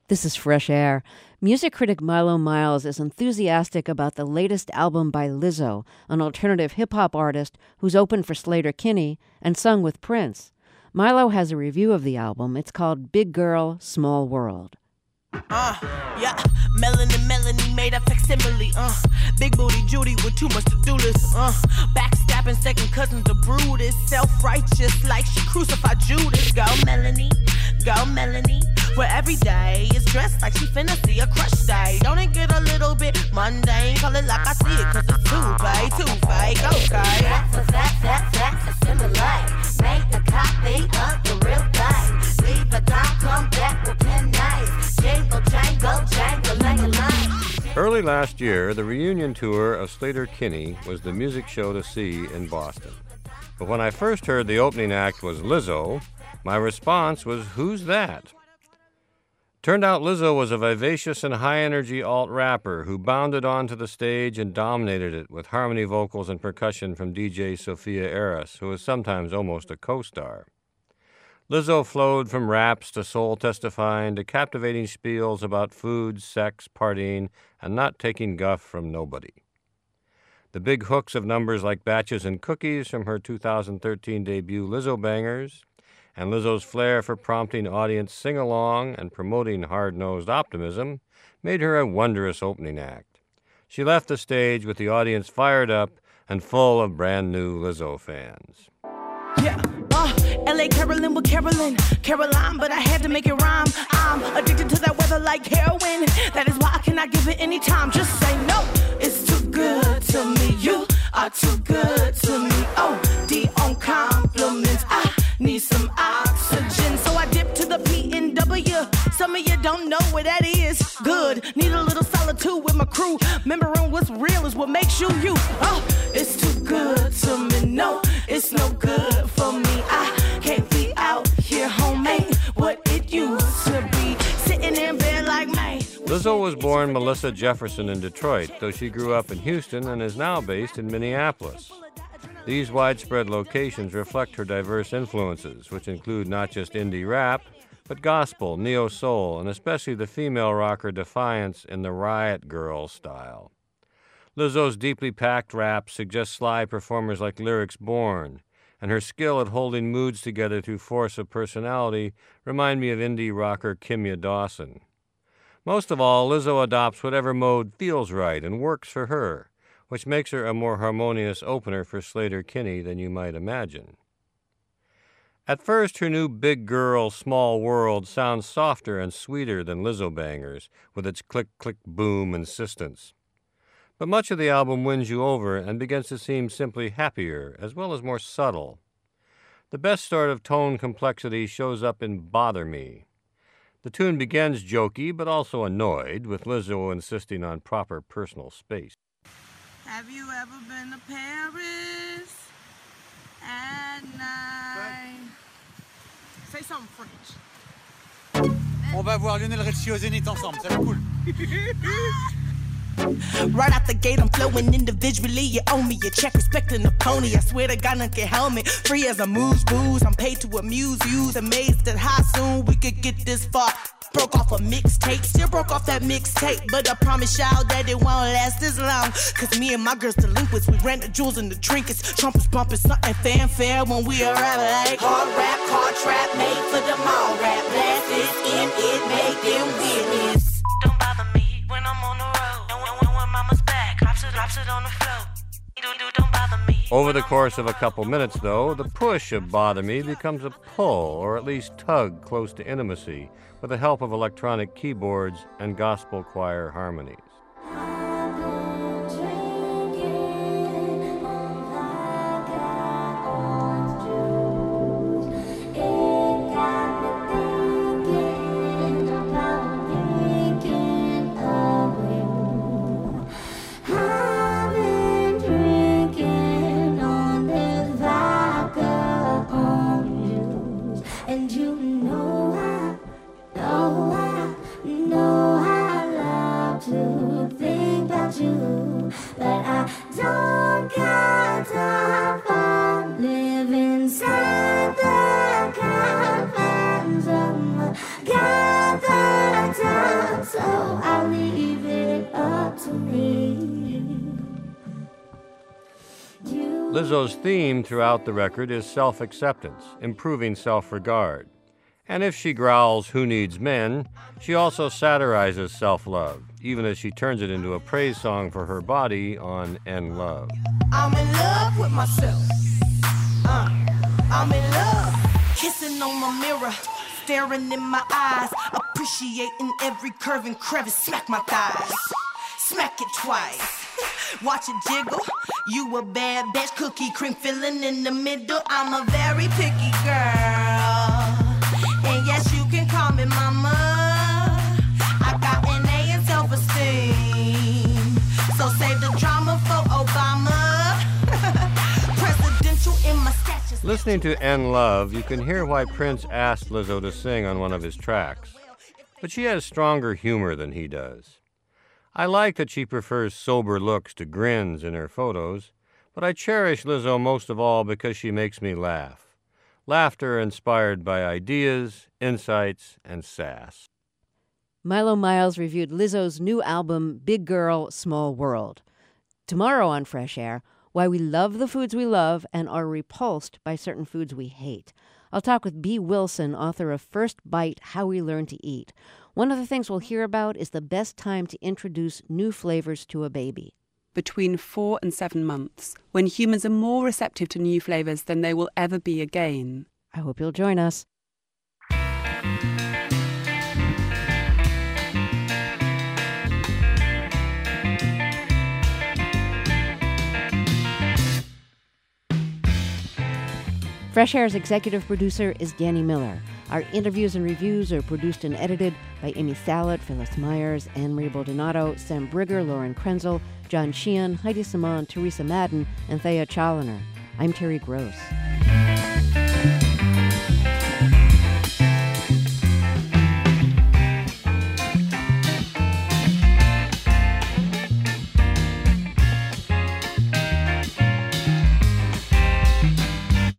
This is Fresh Air. Music critic Milo Miles is enthusiastic about the latest album by Lizzo, an alternative hip-hop artist who's opened for Sleater-Kinney and sung with Prince. Milo has a review of the album. It's called Big Girl, Small World. Yeah, Melanie made a facsimile, big booty Judy with too much to-do list, backstabbing second cousins to Brutus, self-righteous like she crucified Judas. Go Melanie, where every day is dressed like she finna see a crush day. Don't it get a little bit mundane? Call it like I see it, cause it's too fake, okay. That's assimilate, make a copy of the real thing, leave a dime, come back with pen knives, jingle, Early last year, the reunion tour of Sleater-Kinney was the music show to see in Boston. But when I first heard the opening act was Lizzo, my response was, who's that? Turned out Lizzo was a vivacious and high-energy alt-rapper who bounded onto the stage and dominated it with harmony vocals and percussion from DJ Sophia Eris, who was sometimes almost a co-star. Lizzo flowed from raps to soul-testifying to captivating spiels about food, sex, partying, and not taking guff from nobody. The big hooks of numbers like Batches and Cookies from her 2013 debut Lizzo Bangers, and Lizzo's flair for prompting audience sing-along and promoting hard-nosed optimism made her a wondrous opening act. She left the stage with the audience fired up and full of brand-new Lizzo fans. Yeah, L.A. Caroline with Caroline, but I had to make it rhyme. I'm addicted to that weather like heroin. That is why I cannot give it any time. Just say no, it's too good to me. You are too good to me. O.D. on compliments. I need some oxygen, so I dip to the P&W. Some of you don't know where that is. Good, need a little solitude with my crew. Remembering what's real is what makes you you. It's too good to me. No, it's no good for me. I can't be out here homemade what it used to be. Sitting in bed like me. Lizzo was born Melissa Jefferson in Detroit, though she grew up in Houston and is now based in Minneapolis. These widespread locations reflect her diverse influences, which include not just indie rap, but gospel, neo-soul, and especially the female rocker Defiance in the Riot Girl style. Lizzo's deeply packed rap suggests sly performers like Lyrics Born, and her skill at holding moods together through force of personality remind me of indie rocker Kimya Dawson. Most of all, Lizzo adopts whatever mode feels right and works for her, which makes her a more harmonious opener for Sleater-Kinney than you might imagine. At first, her new Big Girl, Small World sounds softer and sweeter than Lizzo Bangers, with its click-click-boom insistence. But much of the album wins you over and begins to seem simply happier, as well as more subtle. The best sort of tone complexity shows up in Bother Me. The tune begins jokey, but also annoyed, with Lizzo insisting on proper personal space. Have you ever been to Paris at night? Say something French. On va voir Lionel Richie au Zénith ensemble, ça va être cool. Right out the gate, I'm flowing individually. You owe me a check, respecting a pony. I swear to God, I can help me. Free as a moose booze. I'm paid to amuse you. Amazed at how soon we could get this far. Broke off a mixtape, still broke off that mixtape. But I promise y'all that it won't last this long. Cause me and my girls delinquents, we ran the jewels and the trinkets. Trumpets bumping something fanfare when we arrive like hard rap, hard trap, made for the mall rap. Blast is in it, make them witness. Don't bother me when I'm on the road. When mama's back, drops it on the floor. Don't bother me. Over the course of a couple minutes, though, the push of Bother Me becomes a pull, or at least tug close to intimacy, with the help of electronic keyboards and gospel choir harmonies. Know I love to to me. Lizzo's theme throughout the record is self-acceptance, improving self-regard. And if she growls, "Who needs men?" she also satirizes self-love, even as she turns it into a praise song for her body on N Love. I'm in love with myself. I'm in love. Kissing on my mirror, staring in my eyes, appreciating every curve and crevice. Smack my thighs, smack it twice. Watch it jiggle. You a bad bitch, cookie cream filling in the middle. I'm a very picky girl, and yes, you can call me mama. I got an A in self-esteem, so save the drama for Obama. Presidential in my statues. Listening to N Love, you can hear why Prince asked Lizzo to sing on one of his tracks. But she has stronger humor than he does. I like that she prefers sober looks to grins in her photos, but I cherish Lizzo most of all because she makes me laugh. Laughter inspired by ideas, insights, and sass. Milo Miles reviewed Lizzo's new album, Big Girl, Small World. Tomorrow on Fresh Air, why we love the foods we love and are repulsed by certain foods we hate. I'll talk with Bea Wilson, author of First Bite, How We Learn to Eat. One of the things we'll hear about is the best time to introduce new flavors to a baby. Between 4 and 7 months, when humans are more receptive to new flavors than they will ever be again. I hope you'll join us. Fresh Air's executive producer is Danny Miller. Our interviews and reviews are produced and edited by Amy Salet, Phyllis Myers, Anne-Marie Baldonado, Sam Brigger, Lauren Krenzel, John Sheehan, Heidi Simon, Teresa Madden, and Thea Chaloner. I'm Terry Gross.